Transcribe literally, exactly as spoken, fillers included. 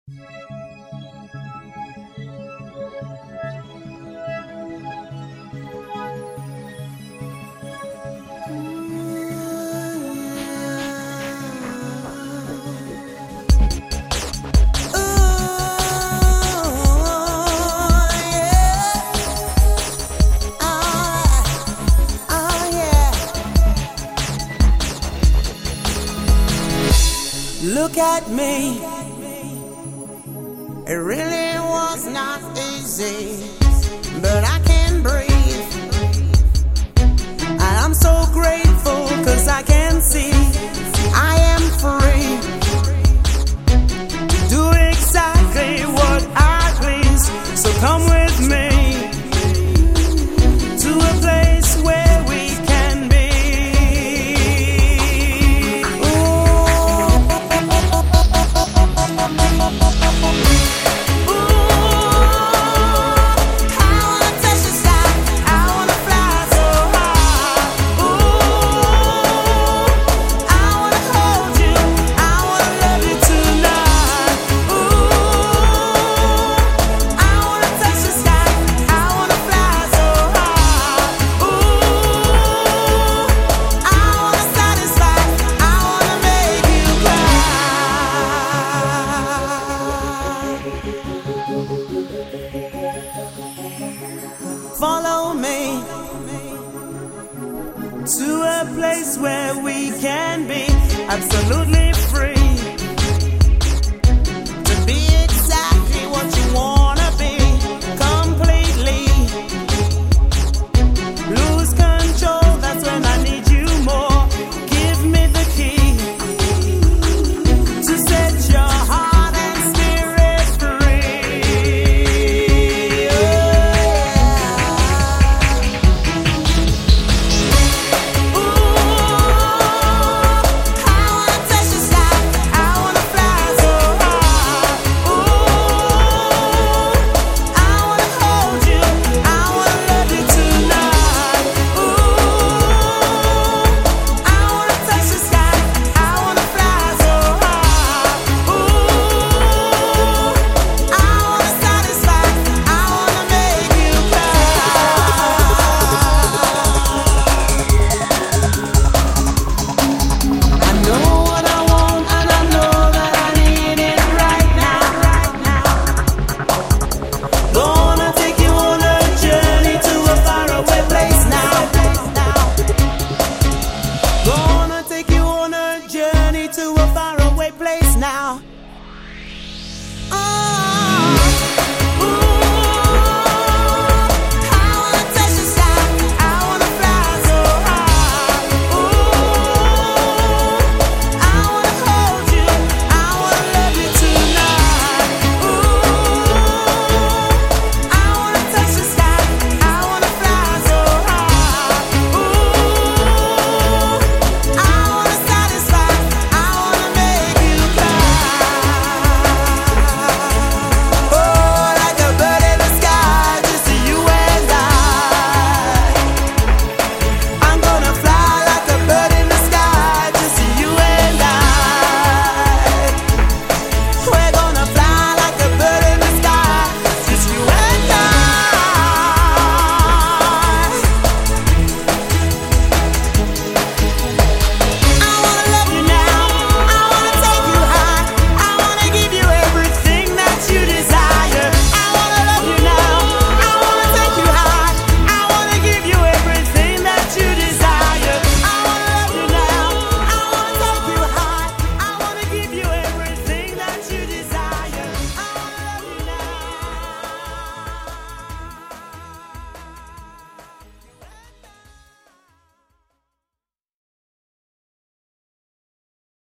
Look at me, it really was not easy, but I can breathe, and I'm so grateful cause I can see I am free to do exactly what I please. So come with me to a place where we can be. Follow me to a place where we can be absolutely free.